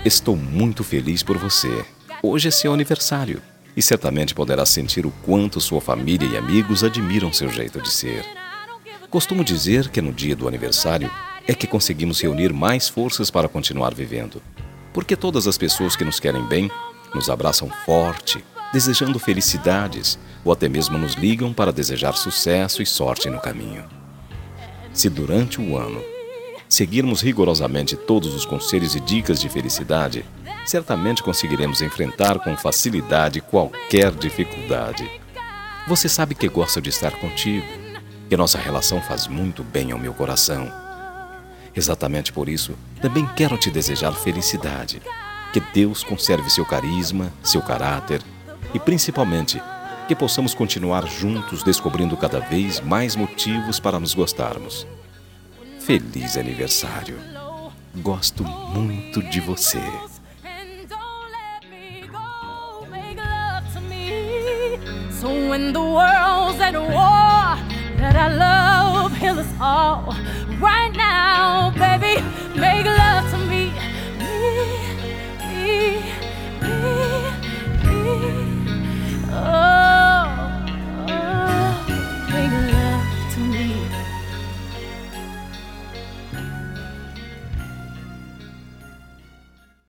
Estou muito feliz por você. Hoje é seu aniversário e certamente poderá sentir o quanto sua família e amigos admiram seu jeito de ser. Costumo dizer que no dia do aniversário é que conseguimos reunir mais forças para continuar vivendo. Porque todas as pessoas que nos querem bem nos abraçam forte, desejando felicidades, ou até mesmo nos ligam para desejar sucesso e sorte no caminho. Se durante o ano seguirmos rigorosamente todos os conselhos e dicas de felicidade, certamente conseguiremos enfrentar com facilidade qualquer dificuldade. Você sabe que gosto de estar contigo, que nossa relação faz muito bem ao meu coração. Exatamente por isso, também quero te desejar felicidade. Que Deus conserve seu carisma, seu caráter e, principalmente, que possamos continuar juntos descobrindo cada vez mais motivos para nos gostarmos. Feliz aniversário! Gosto muito de você. So when the world's at war, that I love heal us all. Right now, baby, make